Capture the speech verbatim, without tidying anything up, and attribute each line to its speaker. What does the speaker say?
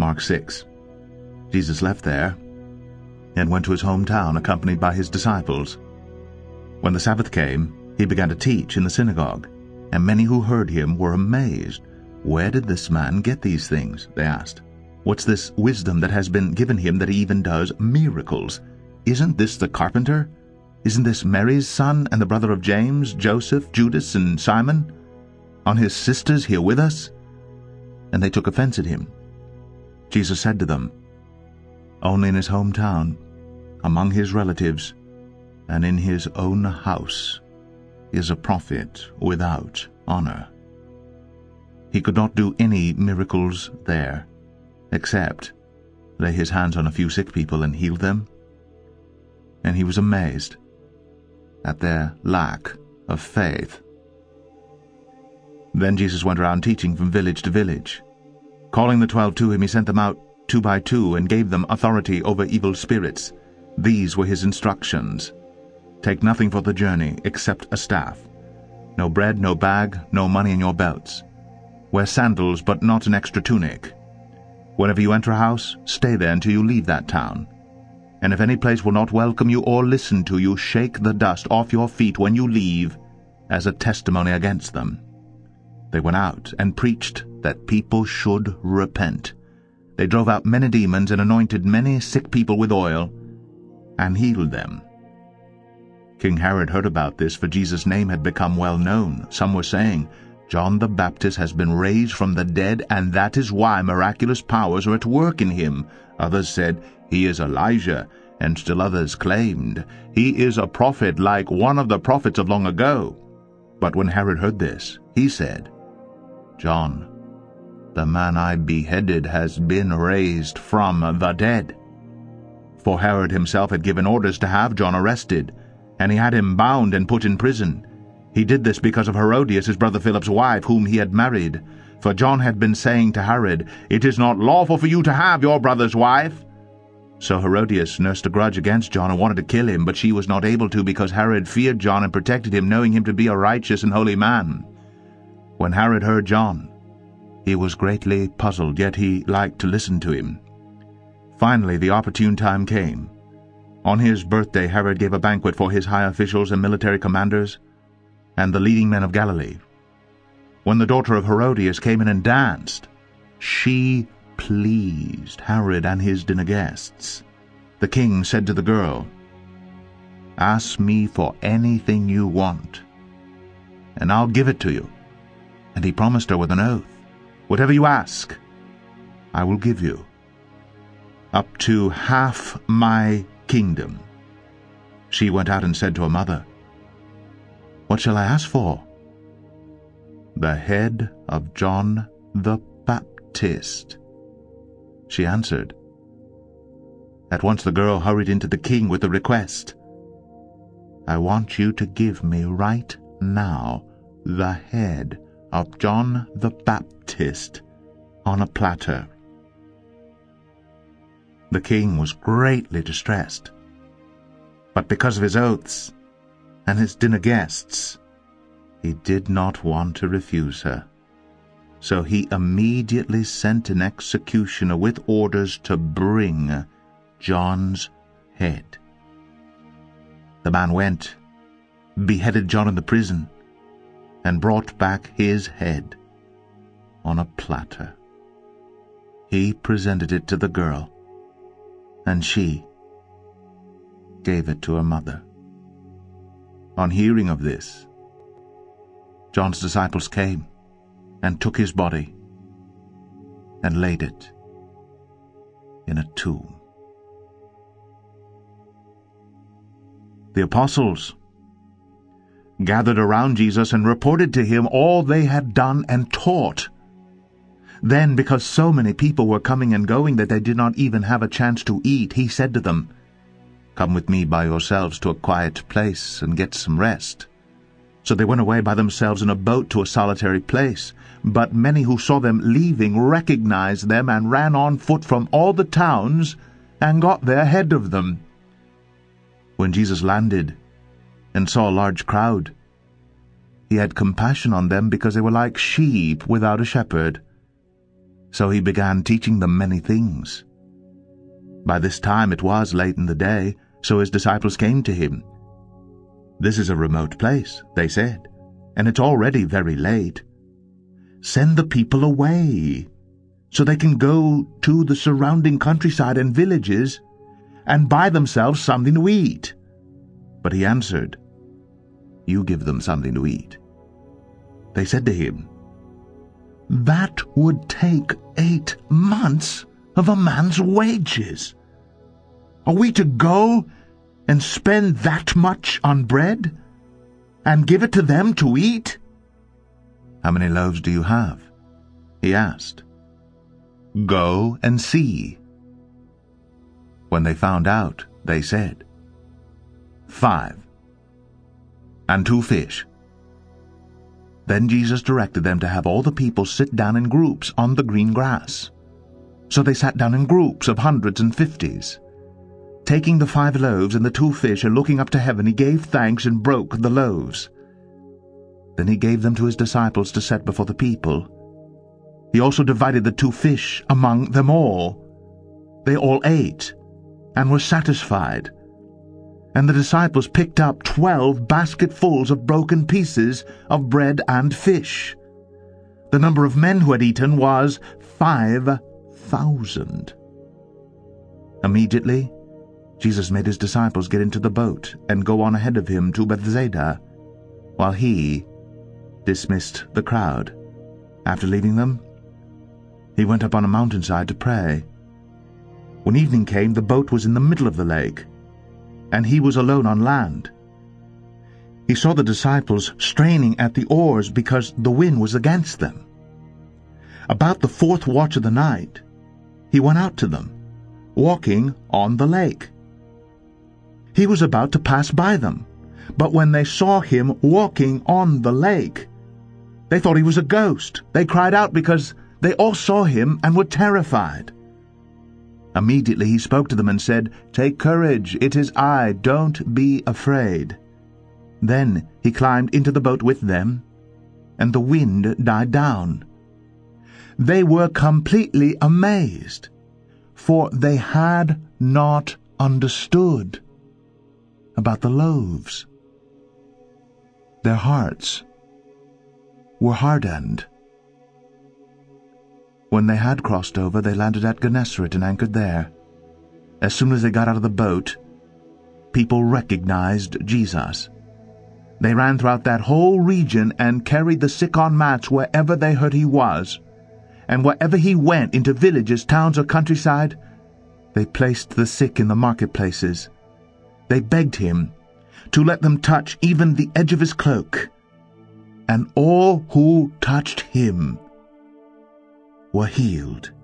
Speaker 1: Mark six. Jesus left there and went to his hometown accompanied by his disciples. When the Sabbath came, he began to teach in the synagogue, and many who heard him were amazed. "Where did this man get these things?" they asked. "What's this wisdom that has been given him that he even does miracles? Isn't this the carpenter? Isn't this Mary's son and the brother of James, Joseph, Judas, and Simon? Aren't his sisters here with us?" And they took offense at him. Jesus said to them, "Only in his hometown, among his relatives, and in his own house is a prophet without honor." He could not do any miracles there, except lay his hands on a few sick people and heal them. And he was amazed at their lack of faith. Then Jesus went around teaching from village to village. Calling the twelve to him, he sent them out two by two and gave them authority over evil spirits. These were his instructions. "Take nothing for the journey except a staff. No bread, no bag, no money in your belts. Wear sandals, but not an extra tunic. Whenever you enter a house, stay there until you leave that town. And if any place will not welcome you or listen to you, shake the dust off your feet when you leave as a testimony against them." They went out and preached that people should repent. They drove out many demons and anointed many sick people with oil and healed them. King Herod heard about this, for Jesus' name had become well known. Some were saying, "John the Baptist has been raised from the dead, and that is why miraculous powers are at work in him." Others said, "He is Elijah," and still others claimed, "He is a prophet like one of the prophets of long ago." But when Herod heard this, he said, "John, the man I beheaded, has been raised from the dead." For Herod himself had given orders to have John arrested, and he had him bound and put in prison. He did this because of Herodias, his brother Philip's wife, whom he had married. For John had been saying to Herod, "It is not lawful for you to have your brother's wife." So Herodias nursed a grudge against John and wanted to kill him, but she was not able to, because Herod feared John and protected him, knowing him to be a righteous and holy man. When Herod heard John, he was greatly puzzled, yet he liked to listen to him. Finally, the opportune time came. On his birthday, Herod gave a banquet for his high officials and military commanders and the leading men of Galilee. When the daughter of Herodias came in and danced, she pleased Herod and his dinner guests. The king said to the girl, "Ask me for anything you want, and I'll give it to you." And he promised her with an oath, "Whatever you ask, I will give you, up to half my kingdom." She went out and said to her mother, "What shall I ask for?" "The head of John the Baptist," she answered. At once the girl hurried into the king with the request, "I want you to give me right now the head of John the Baptist on a platter." The king was greatly distressed, but because of his oaths and his dinner guests, he did not want to refuse her. So he immediately sent an executioner with orders to bring John's head. The man went, beheaded John in the prison, and brought back his head on a platter. He presented it to the girl, and she gave it to her mother. On hearing of this, John's disciples came and took his body and laid it in a tomb. The apostles gathered around Jesus and reported to him all they had done and taught. Then, because so many people were coming and going that they did not even have a chance to eat, he said to them, "Come with me by yourselves to a quiet place and get some rest." So they went away by themselves in a boat to a solitary place. But many who saw them leaving recognized them and ran on foot from all the towns and got there ahead of them. When Jesus landed and saw a large crowd, he had compassion on them because they were like sheep without a shepherd. So he began teaching them many things. By this time it was late in the day, so his disciples came to him. "This is a remote place," they said, "and it's already very late. Send the people away, so they can go to the surrounding countryside and villages and buy themselves something to eat." But he answered, "You give them something to eat." They said to him, "That would take eight months of a man's wages. Are we to go and spend that much on bread and give it to them to eat?" "How many loaves do you have?" he asked. "Go and see." When they found out, they said, "Five, and two fish." Then Jesus directed them to have all the people sit down in groups on the green grass. So they sat down in groups of hundreds and fifties. Taking the five loaves and the two fish and looking up to heaven, he gave thanks and broke the loaves. Then he gave them to his disciples to set before the people. He also divided the two fish among them all. They all ate and were satisfied. And the disciples picked up twelve basketfuls of broken pieces of bread and fish. The number of men who had eaten was five thousand. Immediately, Jesus made his disciples get into the boat and go on ahead of him to Bethsaida, while he dismissed the crowd. After leaving them, he went up on a mountainside to pray. When evening came, the boat was in the middle of the lake, and he was alone on land. He saw the disciples straining at the oars because the wind was against them. About the fourth watch of the night, he went out to them, walking on the lake. He was about to pass by them, but when they saw him walking on the lake, they thought he was a ghost. They cried out because they all saw him and were terrified. Immediately he spoke to them and said, "Take courage, it is I, don't be afraid." Then he climbed into the boat with them, and the wind died down. They were completely amazed, for they had not understood about the loaves. Their hearts were hardened. When they had crossed over, they landed at Gennesaret and anchored there. As soon as they got out of the boat, people recognized Jesus. They ran throughout that whole region and carried the sick on mats wherever they heard he was. And wherever he went, into villages, towns, or countryside, they placed the sick in the marketplaces. They begged him to let them touch even the edge of his cloak. And all who touched him were healed.